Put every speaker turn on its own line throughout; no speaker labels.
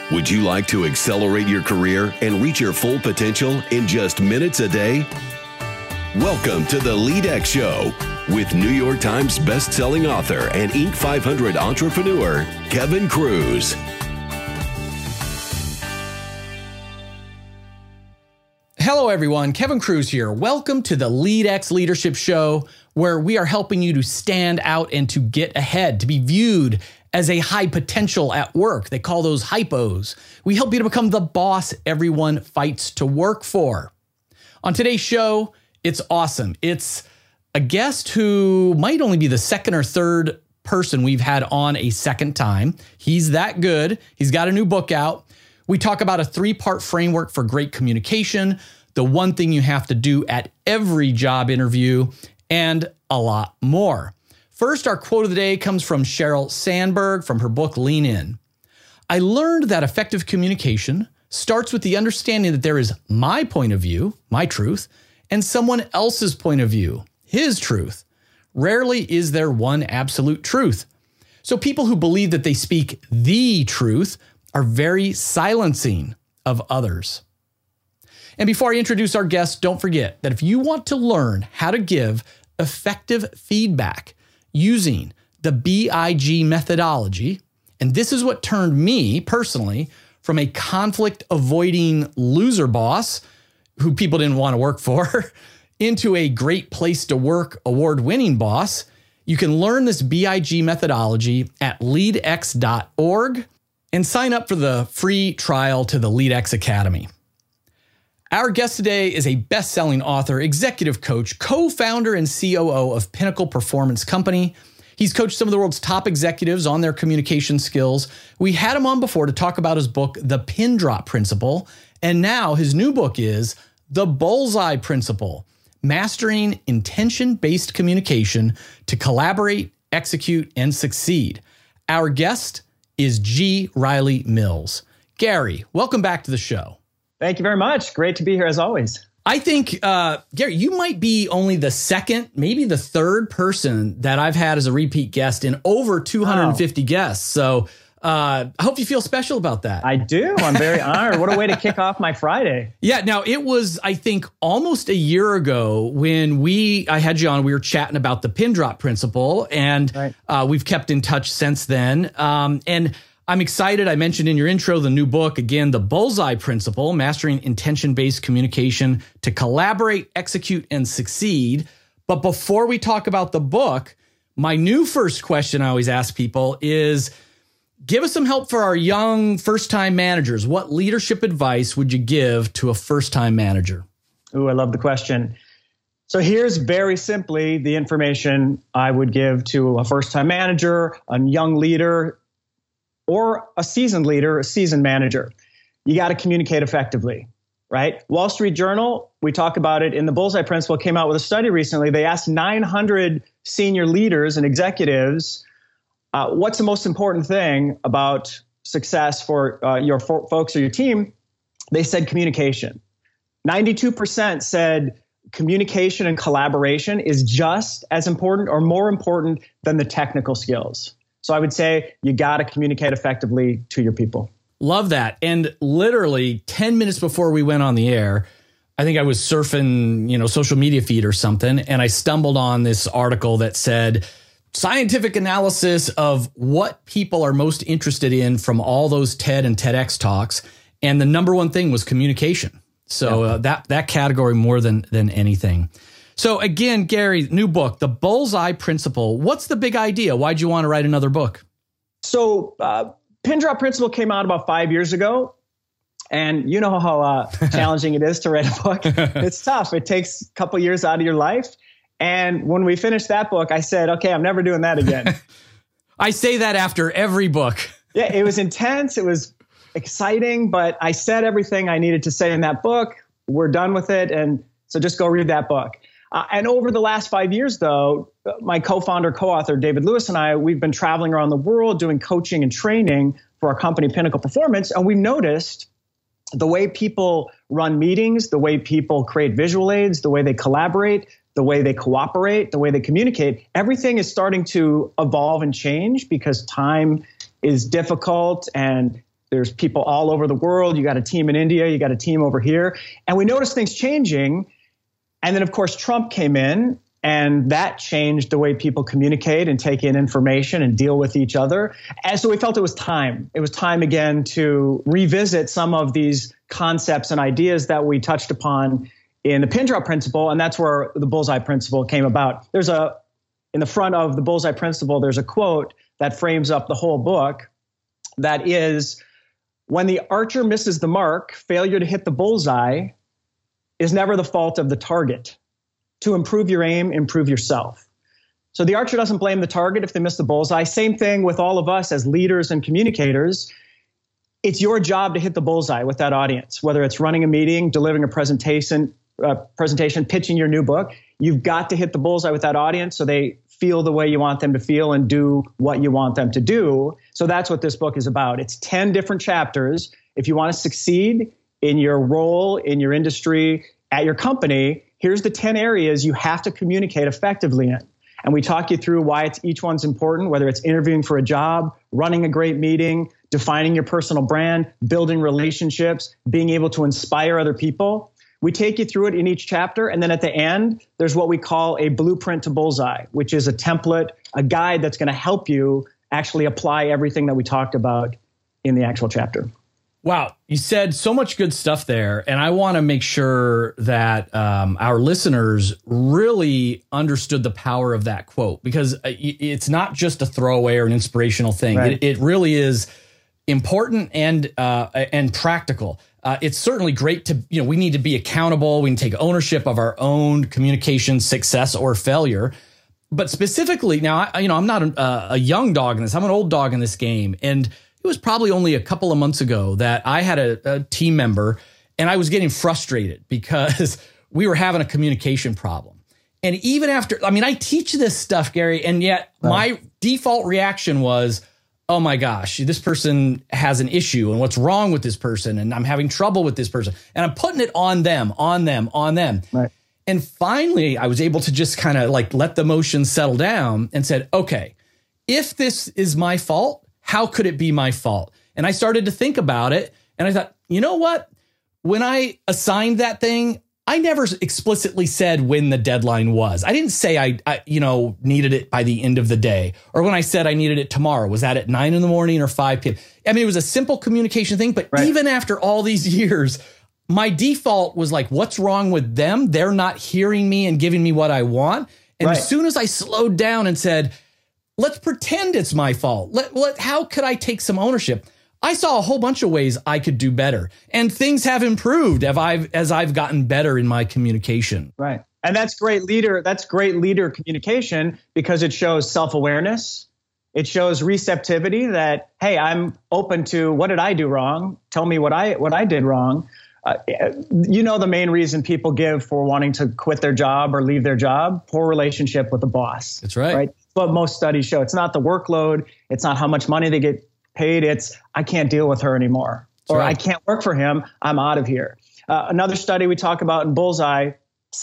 Would you like to accelerate your career and reach your full potential in just minutes a day? Welcome to the LeadX Show with New York Times best-selling author and Inc. 500 entrepreneur, Kevin Kruse.
Hello, everyone. Kevin Kruse here. Welcome to the LeadX Leadership Show, where we are helping you to stand out and to get ahead, to be viewed as a high potential at work. They call those hypos. We help you to become the boss everyone fights to work for. On today's show, it's awesome. It's a guest who might only be the second or third person we've had on a second time. He's that good. He's got a new book out. We talk about a 3-part framework for great communication, the one thing you have to do at every job interview, and a lot more. First, our quote of the day comes from Sheryl Sandberg from her book, Lean In. I learned that effective communication starts with the understanding that there is my point of view, my truth, and someone else's point of view, his truth. Rarely is there one absolute truth. So people who believe that they speak the truth are very silencing of others. And before I introduce our guest, don't forget that if you want to learn how to give effective feedback using the BIG methodology, and this is what turned me personally from a conflict-avoiding loser boss who people didn't want to work for into a great place to work award-winning boss. You can learn this BIG methodology at leadx.org and sign up for the free trial to the LeadX Academy. Our guest today is a best-selling author, executive coach, co-founder and COO of Pinnacle Performance Company. He's coached some of the world's top executives on their communication skills. We had him on before to talk about his book, The Pin Drop Principle, and now his new book is The Bullseye Principle, Mastering Intention-Based Communication to Collaborate, Execute, and Succeed. Our guest is G. Riley Mills. Gary, welcome back to the show.
Thank you very much. Great to be here as always.
I think, Gary, you might be only the second, maybe the third person that I've had as a repeat guest in over 250 guests. So I hope you feel special about that.
I do. I'm very honored. What a way to kick off my Friday.
Yeah. Now, it was, I think, almost a year ago when I had you on, we were chatting about the pin drop principle, and right. We've kept in touch since then. And I'm excited. I mentioned in your intro the new book, again, The Bullseye Principle, Mastering Intention-Based Communication to Collaborate, Execute, and Succeed. But before we talk about the book, my new first question I always ask people is, give us some help for our young first-time managers. What leadership advice would you give to a first-time manager?
Ooh, I love the question. So here's very simply the information I would give to a first-time manager, a young leader, or a seasoned leader, a seasoned manager. You got to communicate effectively, right? Wall Street Journal, we talk about it in the Bullseye Principle, came out with a study recently. They asked 900 senior leaders and executives, what's the most important thing about success for your folks or your team? They said communication. 92% said communication and collaboration is just as important or more important than the technical skills. So I would say you got to communicate effectively to your people.
Love that. And literally 10 minutes before we went on the air, I think I was surfing, social media feed or something, and I stumbled on this article that said scientific analysis of what people are most interested in from all those TED and TEDx talks. And the number one thing was communication. So that category more than anything. So again, Gary, new book, The Bullseye Principle. What's the big idea? Why'd you want to write another book?
So Pin Drop Principle came out about 5 years ago. And you know how challenging it is to write a book. It's tough. It takes a couple years out of your life. And when we finished that book, I said, okay, I'm never doing that again.
I say that after every book.
Yeah, it was intense. It was exciting, but I said everything I needed to say in that book. We're done with it. And so just go read that book. And over the last 5 years, though, my co-founder, co-author, David Lewis, and I, we've been traveling around the world doing coaching and training for our company, Pinnacle Performance. And we noticed the way people run meetings, the way people create visual aids, the way they collaborate, the way they cooperate, the way they communicate, everything is starting to evolve and change because time is difficult and There's people all over the world. You got a team in India, you got a team over here. And we noticed things changing. And then, of course, Trump came in, and that changed the way people communicate and take in information and deal with each other. And so we felt it was time. It was time again to revisit some of these concepts and ideas that we touched upon in the pin drop principle. And that's where the bullseye principle came about. In the front of the bullseye principle, there's a quote that frames up the whole book. That is, when the archer misses the mark, failure to hit the bullseye is never the fault of the target. To improve your aim, improve yourself. So the archer doesn't blame the target if they miss the bullseye. Same thing with all of us as leaders and communicators. It's your job to hit the bullseye with that audience, whether it's running a meeting, delivering a presentation, pitching your new book. You've got to hit the bullseye with that audience so they feel the way you want them to feel and do what you want them to do. So that's what this book is about. It's 10 different chapters. If you want to succeed in your role, in your industry, at your company, here's the 10 areas you have to communicate effectively in. And we talk you through why each one's important, whether it's interviewing for a job, running a great meeting, defining your personal brand, building relationships, being able to inspire other people. We take you through it in each chapter. And then at the end, there's what we call a blueprint to bullseye, which is a template, a guide that's going to help you actually apply everything that we talked about in the actual chapter.
Wow. You said so much good stuff there. And I want to make sure that our listeners really understood the power of that quote, because it's not just a throwaway or an inspirational thing.
Right.
It really is important and practical. It's certainly great to, we need to be accountable. We can take ownership of our own communication success or failure. But specifically now, I'm not a young dog in this. I'm an old dog in this game. And it was probably only a couple of months ago that I had a team member and I was getting frustrated because we were having a communication problem. And even after, I teach this stuff, Gary, and yet my default reaction was, oh my gosh, this person has an issue and what's wrong with this person? And I'm having trouble with this person. And I'm putting it on them.
Right.
And finally, I was able to just kind of let the emotions settle down and said, okay, if this is my fault, how could it be my fault? And I started to think about it. And I thought, you know what? When I assigned that thing, I never explicitly said when the deadline was. I didn't say I needed it by the end of the day. Or when I said I needed it tomorrow, was that at 9 a.m. or 5 p.m.? It was a simple communication thing. But even after all these years, my default was what's wrong with them? They're not hearing me and giving me what I want. And as soon as I slowed down and said, let's pretend it's my fault. How could I take some ownership? I saw a whole bunch of ways I could do better, and things have improved as I've gotten better in my communication.
Right. And that's great leader. That's great leader communication because it shows self-awareness. It shows receptivity that, hey, I'm open to what did I do wrong? Tell me what I did wrong. The main reason people give for wanting to quit their job or leave their job, poor relationship with the boss.
That's right.
But most studies show it's not the workload. It's not how much money they get paid. It's I can't deal with her anymore. That's or I can't work for him. I'm out of here. Another study we talk about in Bullseye,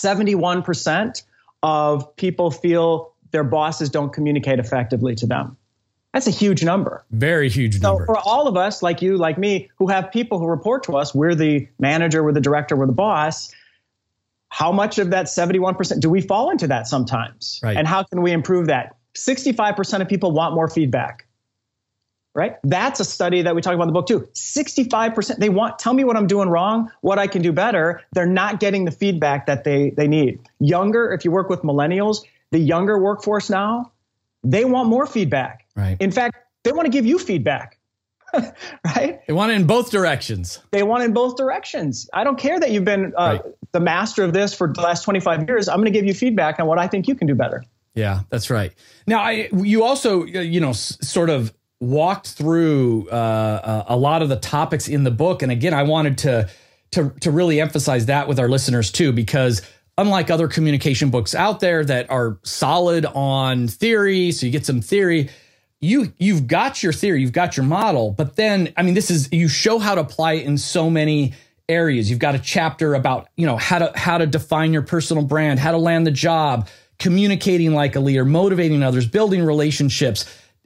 71% of people feel their bosses don't communicate effectively to them. That's a huge number.
Very huge number.
So for all of us, like you, like me, who have people who report to us, we're the manager, we're the director, we're the boss. How much of that 71% do we fall into that sometimes?
Right.
And how can we improve that? 65% of people want more feedback, right? That's a study that we talk about in the book too. 65%, they want, tell me what I'm doing wrong, what I can do better. They're not getting the feedback that they need. Younger, if you work with millennials, the younger workforce now, they want more feedback.
Right.
In fact, they want to give you feedback, right?
They want it in both directions.
They want it in both directions. I don't care that you've been the master of this for the last 25 years. I'm going to give you feedback on what I think you can do better.
Yeah, that's right. Now, you also, sort of walked through a lot of the topics in the book. And again, I wanted to really emphasize that with our listeners too, because unlike other communication books out there that are solid on theory, so you get some theory, you've got your theory, you've got your model, but then, you show how to apply it in so many areas. You've got a chapter about, how to define your personal brand, how to land the job, communicating like a leader, motivating others, building relationships,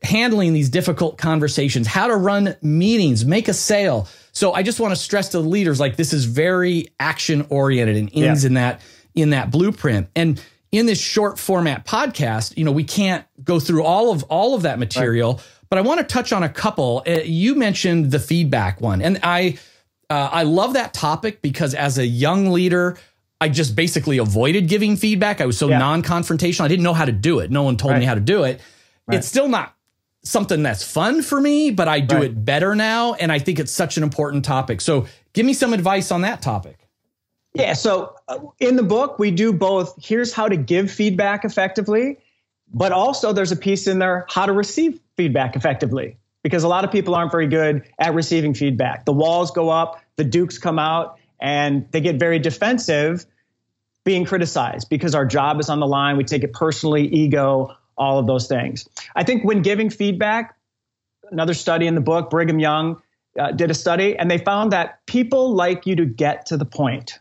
handling these difficult conversations, how to run meetings, make a sale. So I just want to stress to the leaders, like, this is very action oriented and ends in that blueprint. And in this short format podcast, we can't go through all of that material, but I want to touch on a couple. You mentioned the feedback one, and I love that topic because as a young leader, I just basically avoided giving feedback. I was so non-confrontational. I didn't know how to do it. No one told me how to do it. It's still not something that's fun for me, but I do it better now. And I think it's such an important topic. So give me some advice on that topic.
Yeah. So in the book, we do both. Here's how to give feedback effectively, but also there's a piece in there, how to receive feedback effectively, because a lot of people aren't very good at receiving feedback. The walls go up, the dukes come out, and they get very defensive being criticized because our job is on the line. We take it personally, ego, all of those things. I think when giving feedback, another study in the book, Brigham Young did a study, and they found that people like you to get to the point.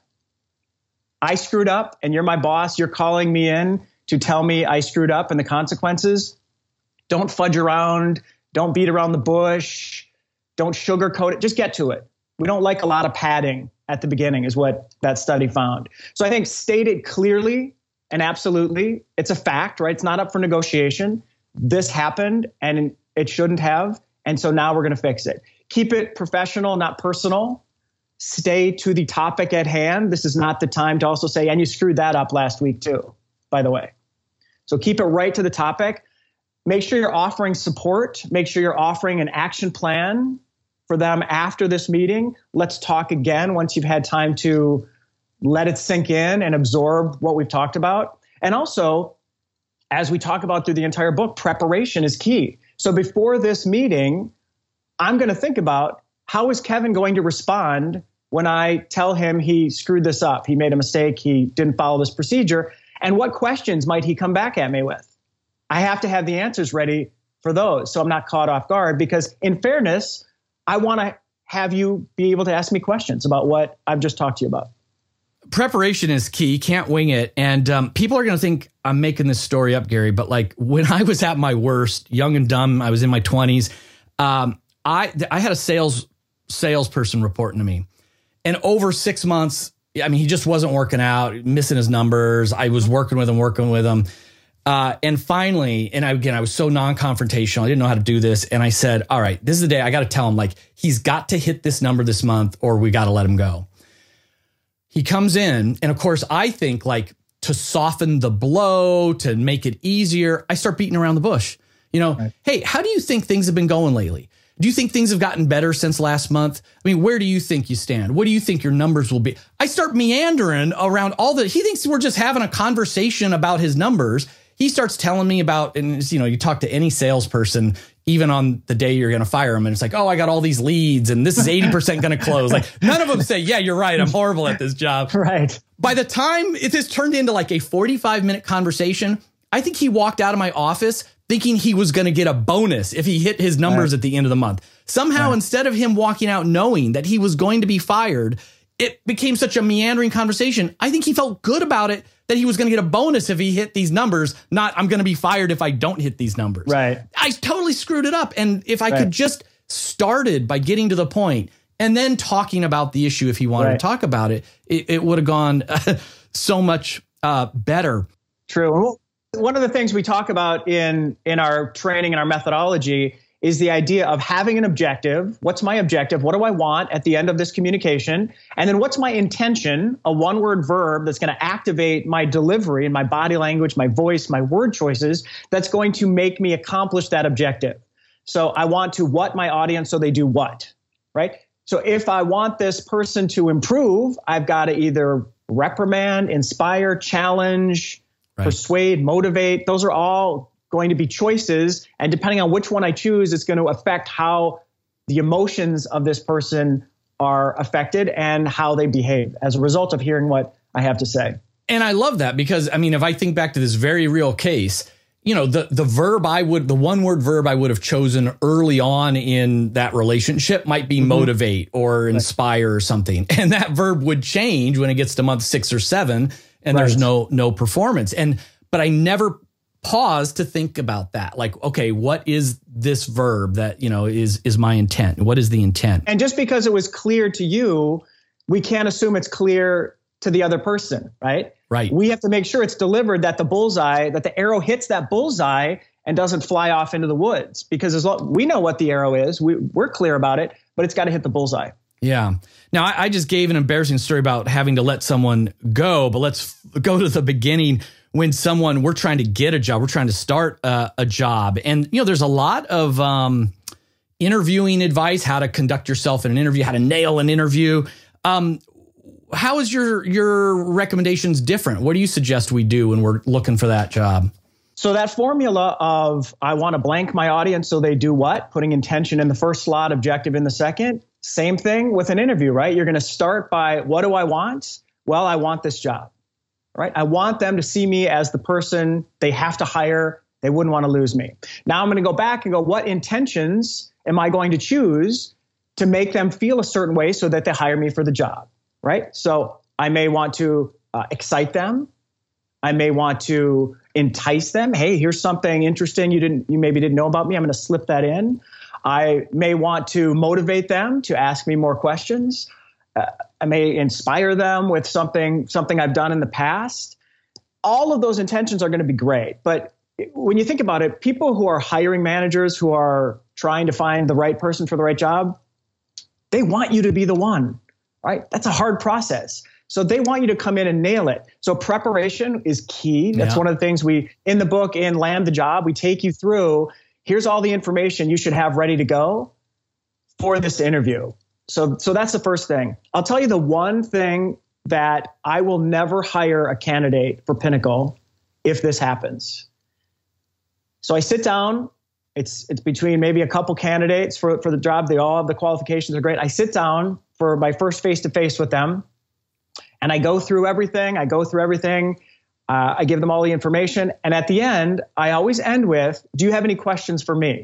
I screwed up and you're my boss. You're calling me in to tell me I screwed up and the consequences. Don't fudge around. Don't beat around the bush. Don't sugarcoat it. Just get to it. We don't like a lot of padding at the beginning is what that study found. So I think state it clearly and absolutely. It's a fact, right? It's not up for negotiation. This happened and it shouldn't have. And so now we're going to fix it. Keep it professional, not personal. Stay to the topic at hand. This is not the time to also say, and you screwed that up last week too, by the way. So keep it right to the topic. Make sure you're offering support. Make sure you're offering an action plan for them after this meeting. Let's talk again once you've had time to let it sink in and absorb what we've talked about. And also, as we talk about through the entire book, preparation is key. So before this meeting, I'm going to think about, how is Kevin going to respond when I tell him he screwed this up? He made a mistake. He didn't follow this procedure. And what questions might he come back at me with? I have to have the answers ready for those so I'm not caught off guard, because in fairness, I want to have you be able to ask me questions about what I've just talked to you about.
Preparation is key. Can't wing it. And people are going to think I'm making this story up, Gary, but like when I was at my worst, young and dumb, I was in my 20s. I had a salesperson reporting to me, and over 6 months, I mean, he just wasn't working out, missing his numbers. I was working with him. And finally, and I was so non-confrontational. I didn't know how to do this. And I said, all right, this is the day I got to tell him, like, he's got to hit this number this month or we got to let him go. He comes in, and of course, I think, like, to soften the blow, to make it easier, I start beating around the bush. Right. Hey, how do you think things have been going lately? Do you think things have gotten better since last month? I mean, where do you think you stand? What do you think your numbers will be? I start meandering around he thinks we're just having a conversation about his numbers. He starts telling me about, and you talk to any salesperson, even on the day you're going to fire him, and it's like, oh, I got all these leads and this is 80% going to close. Like, none of them say, yeah, you're right, I'm horrible at this job.
Right.
By the time it has turned into like a 45-minute conversation, I think he walked out of my office thinking he was going to get a bonus if he hit his numbers at the end of the month. Somehow, instead of him walking out knowing that he was going to be fired, it became such a meandering conversation. I think he felt good about it, that he was going to get a bonus if he hit these numbers, not I'm going to be fired if I don't hit these numbers.
Right.
I totally screwed it up. And if I could just started by getting to the point and then talking about the issue, if he wanted to talk about it, it would have gone so much better.
True. One of the things we talk about in our training and our methodology is the idea of having an objective. What's my objective? What do I want at the end of this communication? And then what's my intention, a one-word verb that's going to activate my delivery and my body language, my voice, my word choices, that's going to make me accomplish that objective. So I want to what my audience so they do what, right? So if I want this person to improve, I've got to either reprimand, inspire, challenge, persuade, motivate. Those are all going to be choices. And depending on which one I choose, it's going to affect how the emotions of this person are affected and how they behave as a result of hearing what I have to say.
And I love that because, I mean, if I think back to this very real case, the one word verb I would have chosen early on in that relationship might be motivate or inspire or something. And that verb would change when it gets to month 6 or 7 and there's no performance. But I never pause to think about that. Like, okay, what is this verb that, is my intent? What is the intent?
And just because it was clear to you, we can't assume it's clear to the other person, right?
Right.
We have to make sure it's delivered, that the arrow hits that bullseye and doesn't fly off into the woods, because we know what the arrow is. We're clear about it, but it's got to hit the bullseye.
Yeah. Now, I just gave an embarrassing story about having to let someone go, but let's go to the beginning. When we're trying to get a job, we're trying to start a job. And, there's a lot of interviewing advice, how to conduct yourself in an interview, how to nail an interview. How is your recommendations different? What do you suggest we do when we're looking for that job?
So that formula of I want to blank my audience so they do what? Putting intention in the first slot, objective in the second. Same thing with an interview, right? You're going to start by, what do I want? Well, I want this job, right? I want them to see me as the person they have to hire. They wouldn't want to lose me. Now I'm going to go back and go, what intentions am I going to choose to make them feel a certain way so that they hire me for the job, right? So I may want to excite them. I may want to entice them. Hey, here's something interesting you maybe didn't know about me. I'm going to slip that in. I may want to motivate them to ask me more questions. I may inspire them with something I've done in the past. All of those intentions are going to be great. But when you think about it, people who are hiring managers, who are trying to find the right person for the right job, they want you to be the one, right? That's a hard process. So they want you to come in and nail it. So preparation is key. That's one of the things in the book, in Land the Job, we take you through. Here's all the information you should have ready to go for this interview. So that's the first thing. I'll tell you the one thing that I will never hire a candidate for Pinnacle if this happens. So I sit down. It's between maybe a couple candidates for the job. They all have the qualifications are great. I sit down for my first face-to-face with them, and I go through everything. I give them all the information. And at the end, I always end with, do you have any questions for me?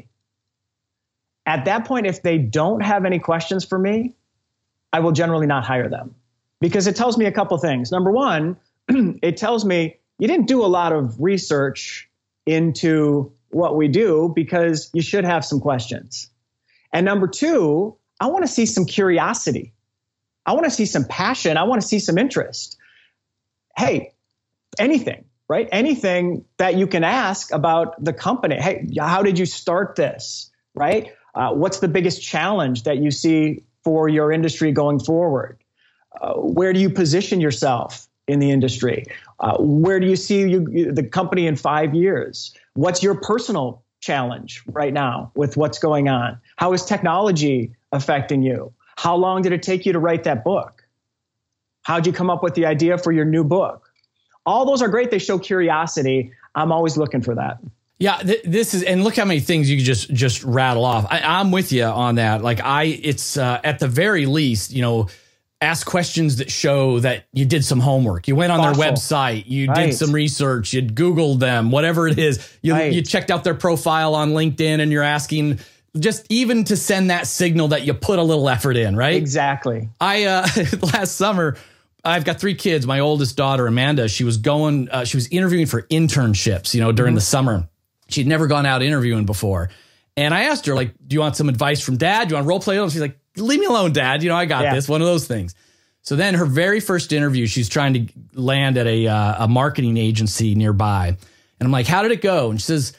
At that point, if they don't have any questions for me, I will generally not hire them, because it tells me a couple things. Number one, it tells me you didn't do a lot of research into what we do, because you should have some questions. And number two, I want to see some curiosity. I want to see some passion. I want to see some interest. Hey, anything, right? Anything that you can ask about the company. Hey, how did you start this, right? What's the biggest challenge that you see for your industry going forward? Where do you position yourself in the industry? Where do you see the company in 5 years? What's your personal challenge right now with what's going on? How is technology affecting you? How long did it take you to write that book? How'd you come up with the idea for your new book? All those are great. They show curiosity. I'm always looking for that.
Yeah, this is, and look how many things you could just rattle off. I'm with you on that. Like it's at the very least, ask questions that show that you did some homework. You went on their website, you did some research, you Googled them, whatever it is. You checked out their profile on LinkedIn, and you're asking just even to send that signal that you put a little effort in, right?
Exactly.
Last summer, I've got 3 kids. My oldest daughter, Amanda, she was interviewing for internships, during the summer. She'd never gone out interviewing before. And I asked her, like, do you want some advice from Dad? Do you want to role play? She's like, leave me alone, Dad. I got this, one of those things. So then her very first interview, she's trying to land at a marketing agency nearby. And I'm like, how did it go? And she says,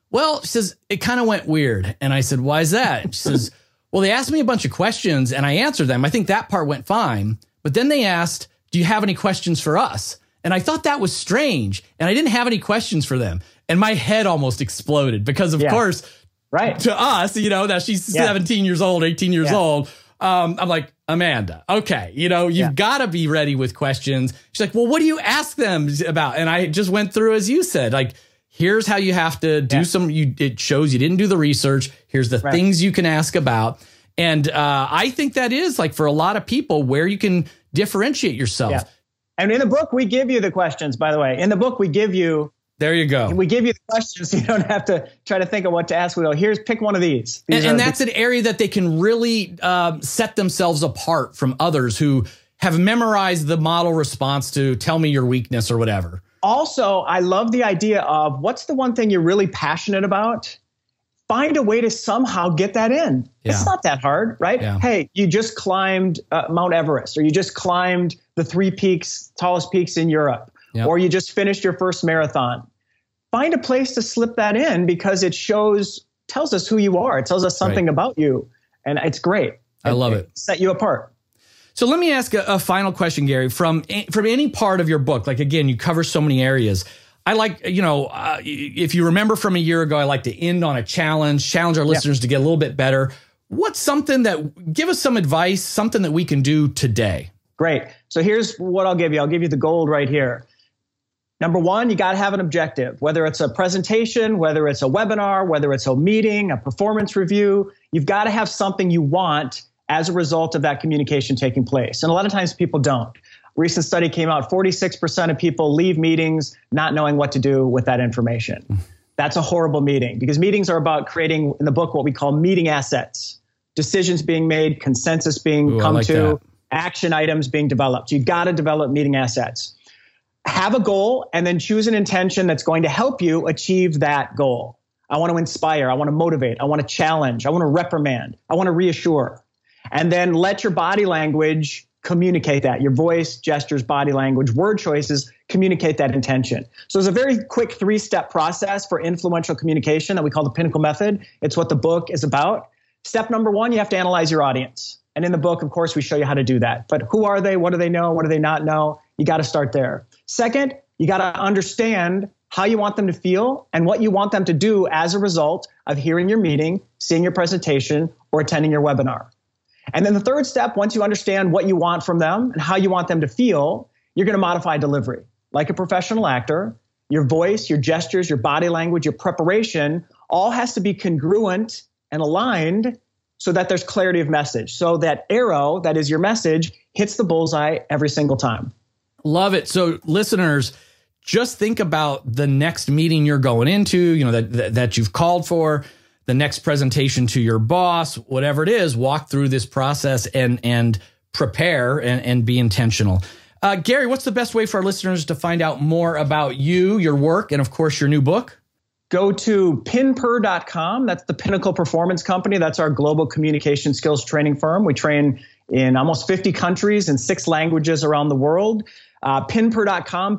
it kind of went weird. And I said, why is that? And she says, well, they asked me a bunch of questions and I answered them. I think that part went fine. But then they asked, do you have any questions for us? And I thought that was strange. And I didn't have any questions for them. And my head almost exploded because, of course, to us, that she's 17 years old, 18 years old. I'm like, Amanda, okay, you've got to be ready with questions. She's like, well, what do you ask them about? And I just went through, as you said, like, here's how you have to do it shows you didn't do the research. Here's the things you can ask about. And I think that is, like, for a lot of people, where you can differentiate yourself. Yeah.
And in the book, we give you the questions, by the way. In the book, we give you.
There you go.
We give you the questions so you don't have to try to think of what to ask. We go, pick one of these.
And that's an area that they can really set themselves apart from others who have memorized the model response to tell me your weakness or whatever.
also, I love the idea of what's the one thing you're really passionate about? Find a way to somehow get that in. Yeah. It's not that hard, right? Yeah. Hey, you just climbed Mount Everest, or you just climbed the 3 peaks, tallest peaks in Europe, yep. or you just finished your first marathon. Find a place to slip that in, because it tells us who you are. It tells us something about you, and it's great.
I love it.
Set you apart.
So let me ask a final question, Gary, from any part of your book. Like, again, you cover so many areas. I like, if you remember from a year ago, I like to end on a challenge our listeners to get a little bit better. What's something give us some advice, something that we can do today?
Great. So here's what I'll give you. I'll give you the gold right here. Number one, you got to have an objective, whether it's a presentation, whether it's a webinar, whether it's a meeting, a performance review. You've got to have something you want as a result of that communication taking place. And a lot of times people don't. Recent study came out, 46% of people leave meetings not knowing what to do with that information. That's a horrible meeting, because meetings are about creating, in the book, what we call meeting assets. Decisions being made, consensus being come to, action items being developed. You got to develop meeting assets. Have a goal, and then choose an intention that's going to help you achieve that goal. I want to inspire. I want to motivate. I want to challenge. I want to reprimand. I want to reassure. And then let your body language communicate that. Your voice, gestures, body language, word choices communicate that intention. So there's a very quick 3-step process for influential communication that we call the Pinnacle Method. It's what the book is about. Step number 1, you have to analyze your audience. And in the book, of course, we show you how to do that. But who are they? What do they know? What do they not know? You got to start there. Second, you got to understand how you want them to feel and what you want them to do as a result of hearing your meeting, seeing your presentation, or attending your webinar. And then the third step, once you understand what you want from them and how you want them to feel, you're going to modify delivery. Like a professional actor, your voice, your gestures, your body language, your preparation, all has to be congruent and aligned so that there's clarity of message. So that arrow, that is your message, hits the bullseye every single time.
Love it. So listeners, just think about the next meeting you're going into, that you've called for, the next presentation to your boss, whatever it is. Walk through this process and prepare and be intentional. Gary, what's the best way for our listeners to find out more about you, your work, and of course your new book?
Go to pinper.com. That's the Pinnacle Performance Company. That's our global communication skills training firm. We train in almost 50 countries and 6 languages around the world. Pinper.com,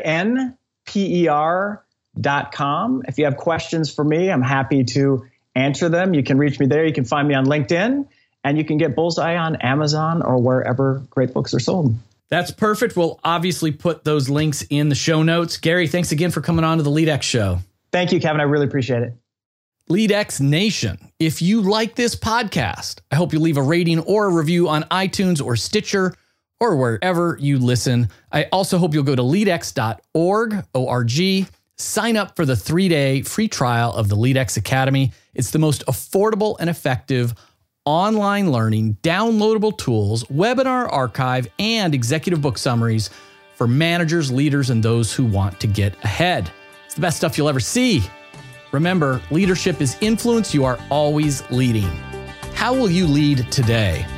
PINPER.com. If you have questions for me, I'm happy to answer them. You can reach me there. You can find me on LinkedIn, and you can get Bullseye on Amazon or wherever great books are sold.
That's perfect. We'll obviously put those links in the show notes. Gary, thanks again for coming on to the LeadX Show.
Thank you, Kevin. I really appreciate it.
LeadX Nation, if you like this podcast, I hope you leave a rating or a review on iTunes or Stitcher or wherever you listen. I also hope you'll go to leadx.org, O-R-G, sign up for the 3-day free trial of the LeadX Academy. It's the most affordable and effective online learning, downloadable tools, webinar archive, and executive book summaries for managers, leaders, and those who want to get ahead. It's the best stuff you'll ever see. Remember, leadership is influence. You are always leading. How will you lead today?